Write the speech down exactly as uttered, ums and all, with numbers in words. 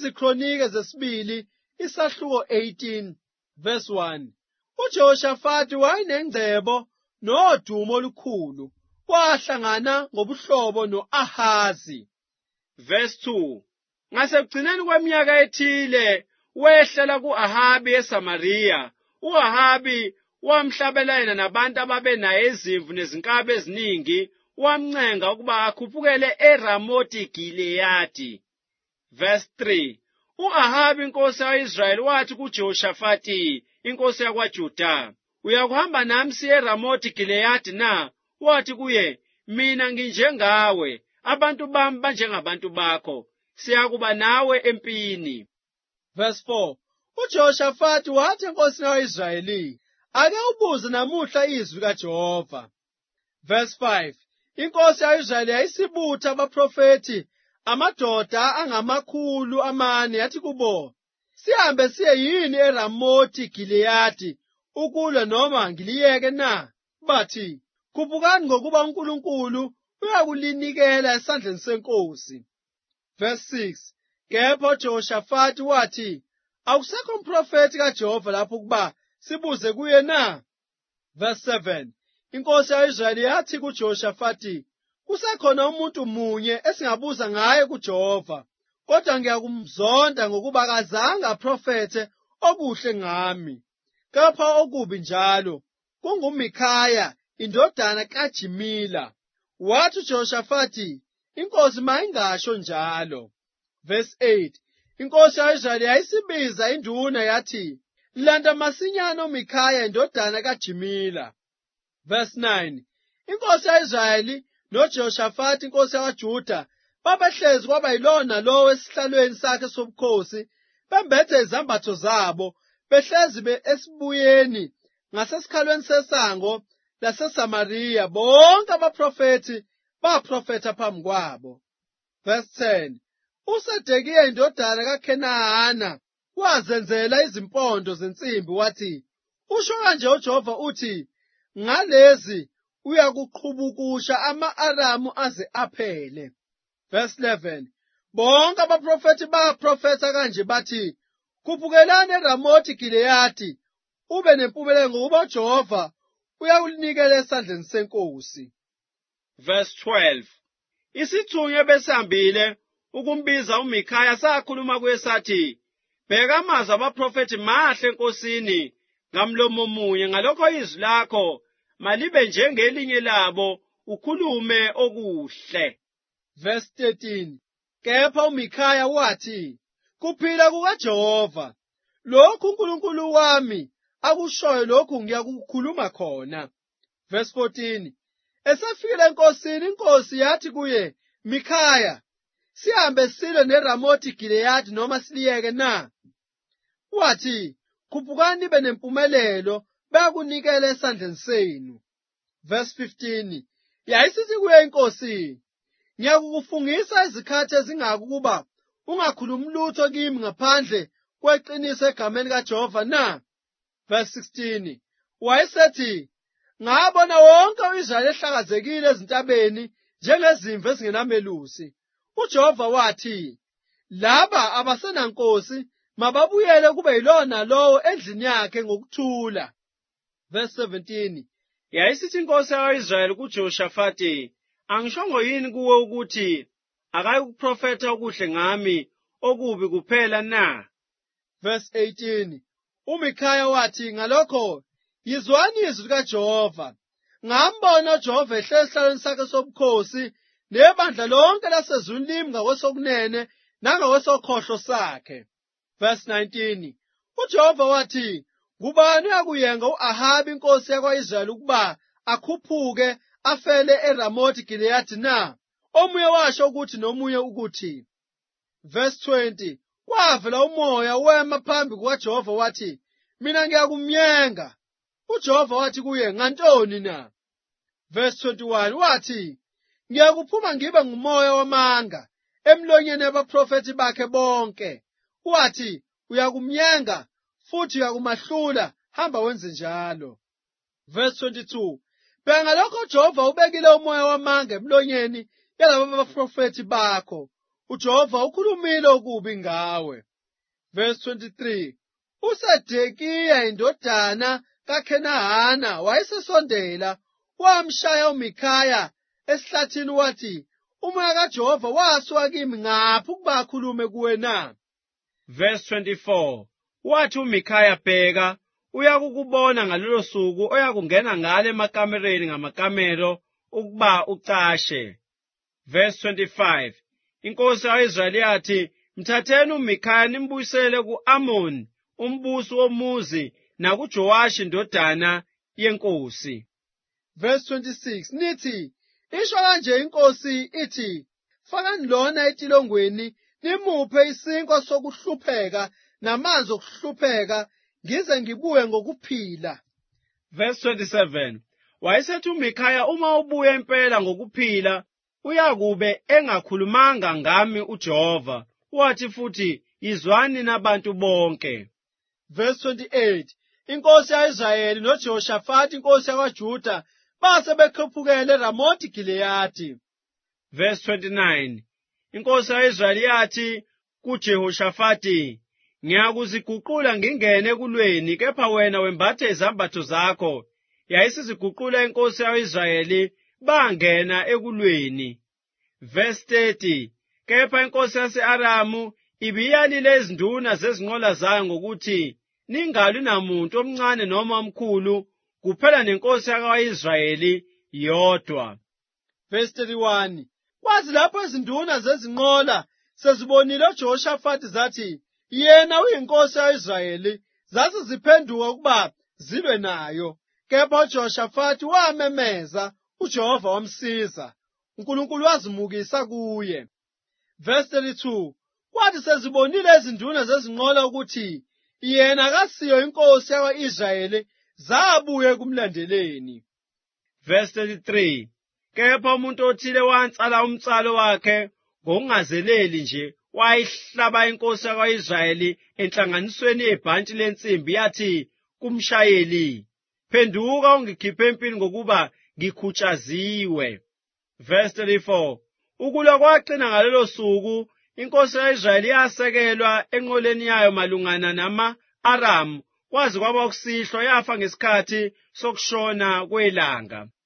Izikronike zesibili isahluko eighteen verse one. uJehoshafati wayenengcebo nodumo olukhulu, wahlangana ngobuhlobo no-Ahazi. Verse two. Ngasekugcineni kweminyaka ethile wehlela ku-Ahabi eSamariya. U-Ahabi wamhlabelana nabantu ababenayo izimvu nezinkabi eziningi, wamncenga ukuba akhuphukele eRamoti Gileyadi. Verse three. U-Ahabi inkosi ya-Israyeli wathi kuJehoshafati inkosi yakwaJuda, uyakuhamba nami siye eRamoti Gileyadi na? Wathi kuye, mina nginjengawe, abantu bami banjengabantu bakho, siyakuba nawe empini. Verse four. uJehoshafati wathi enkosini ya-Israyeli, ake ubuze namuhla izwi kaJehova. Verse five. Inkosi ya-Israyeli yayisibutha abaprofethi amadoda angamakhulu amane, yathi kubo, sihambe siye yini eRamoti Gileyadi ukulwa noma ngiliyeke na? Bathi, khuphukani ngokuba uNkulunkulu uyakulinikela esandleni senkosi. Verse six. Kepha uJehoshafati wathi, akusekho umprofethi kaJehova lapho ukuba sibuze kuye na? Verse seven. Inkosi ya-Israyeli yathi kuJehoshafati, kusekhona umuntu munye esingabuza ngaye kuJehova, kodwa ngiyakumzonda ngokuba kazange aprofethe okuhle ngami, kepha okubi njalo, kunguMikhaya indodana kaJimila. Wathi uJehoshafati, inkosi mayingasho njalo. Verse eight. Inkosi ya-Israyeli yayisibiza induna yathi, landa masinyane uMikhaya indodana kaJimila. Verse nine. Inkosi ya-Israyeli noJehoshafati inkosi yakwaJuda babehlezi kwaba yilona lowo esihlalweni sakhe sobukhosi, bembethe izambatho zabo, behlezi be esibuyeni ngasesikhalweni sesango laseSamariya. Bonke abaprofethi baprofetha phambi kwabo. Verse ten. uSedekiya indodana kaKhenana wazenzela izimpondo zensimbi, wathi, usho kanje uJehova uthi, ngalezi uyakuqhubukusha ama-Aramu aze aphele. Verse eleven. Bonke abaprofethi baprofetha kanje bathi, khuphukelani eRamoti Gileyadi ube nempumelelo ngokuba uJehova uyakulinikela esandleni senkosi. Verse twelve. Isithunywa besihambile ukumbiza uMikhaya sakhuluma kuye sathi, bheka amazwi abaprofethi mahle enkosini ngamlomo munye, ngalokho izwi lakho malibe njengelinye labo, ukhulume okuhle. Verse thirteen. Kepha uMikhaya wathi, kuphila kukaJehova, lokhu uNkulunkulu wami akushoyo lokhu ngiyakukhuluma khona. Verse fourteen. Esafikile enkosini, inkosi yathi kuye, Mikhaya, sihambe silwe neRamoti Gileyadi noma siliyeke na? Wathi, khuphukani nibe nempumelelo, bayakunikela esandleni senu. Verse fifteen. Yayisithi kuye inkosi, ngiyakukufungisa izikhathi ezingaka ukuba ungakhulumi lutho kimi ngaphandle kweqiniso egameni kaJehova na? Verse sixteen. Wayesethi, ngabona wonke u-Israyeli ehlakazekile ezintabeni njengezimvu ezingenamelusi. UJehova wathi, laba abasenankosi mababuyele kube yilona lowo endlini yakhe ngokuthula. Verse seventeen. Yayisithi inkosi ya-Israyeli kuJehoshafati, angishongo yini kuwe ukuthi akayikuprofetha okuhle ngami, okubi kuphela na? Verse eighteen. uMikhaya wathi, ngalokho yizwani izwi likaJehova. Ngambona uJehova ehlezi esihlalweni sakhe sobukhosi, nebandla lonke lasezulwini limi ngakwesokunene nangakwesokhohlo sakhe. Verse nineteen. uJehova wathi, ngubani uyakuyenga u-Ahabi inkosi yakwa-Israyeli ukuba akhuphuke afele eRamoti Gileyadi na? Omunye washo ukuthi nomunye ukuthi. Verse twenty. Kwavela umoya wema phambi kukaJehova wathi, mina ngiyakumyenga. uJehova wathi kuye, ngantoni na? Verse twenty-one. Wathi, ngiyakuphuma ngibe ngumoya wamanga emlonyeni yabaprofethi bakhe bonke. Wathi, uyakumyenga futhi uyakumahlula, hamba wenze njalo. Verse twenty-two. Bheka ngalokho uJehova ubekile umoya wamanga emlonyeni yalabo baprofethi bakho, uJehova ukhulumile okubi ngawe. Verse twenty-three. uSedekiya indodana kaKhenana wayesesondela wamshaya uMikhaya esihlathini wathi, umoya kaJehova wasuka kimi ngaphi ukuba akhulume kuwe na? Verse twenty-four. Wathi uMikhaya, bheka, uyakukubona ngalelo suku oyakungena ngale emakamereni ngamakamero ukuba ucashe. Verse twenty-five. Inkosi yaIsrayeli yathi, mthatheni uMikhaya nimbuyisele ku-Amoni umbusi womuzi nakuJowashi indodana yenkosi. Verse twenty-six. Nithi, isho kanje inkosi ithi, fakani lona etilongweni nimuphe isinkwa sokuhlupheka namanzi okuhlupheka ngize ngibuye ngokuphila. Verse twenty-seven. Wayesethi uMikhaya, uma ubuye impela ngokuphila uyakube engakhulumanga ngami uJehova. Wathi futhi, izwani nabantu bonke. Verse twenty-eight. Inkosi yaIsrayeli noJehoshafati inkosi yakwaJuda base bekhuphukele eRamothi Gileyadi. Verse twenty-nine. Inkosi yaIsrayeli yathi kuJehoshafati, ngiyakuziguqula ngingene ekulweni, kepha wena wembathe izambatho zakho. Yayisiziguqula inkosi yaIsrayeli bangena ekulweni. Verse thirty. Kepha inkosi yase-Aramu ibiyalile izinduna zezinqola zayo ngokuthi, ningalwi namuntu omncane noma omkhulu, kuphela nenkosi yakwa-Israyeli yodwa. Verse thirty-one. Kwazi lapho izinduna zezinqola sezibonile uJehoshafati zathi, yena uyinkosi yaIsrayeli, zathi ziphenduka ukuba zilwe nayo. Kepha uJehoshafati wamemeza, uJehova wamsiza, uNkulunkulu wazimukisa kuye. Verse thirty-two. Kwathi sezibonile izinduna zezinqola ukuthi yena akasiyo inkosi yakwa-Israyeli, zabuye kumlandeleni. Verse thirty-three. Kepha umuntu othile wansala umtsalo wakhe ngokungazeleli nje, wayihlaba inkosi yakwa-Israyeli enhlanganisweni yebhantshi lensimbi, yathi kumshayeli, phenduka ungikhiphe empini ngokuba ngikhutshaziwe. Verse thirty-four. Ukulwa kwaqina ngalelo suku, inkosi yaIsrayeli yasekelwa enqoleni yayo malungana nama-Aramu, kwaze kwaba kusihlwa, yafa ngesikhathi sokushona kwelanga.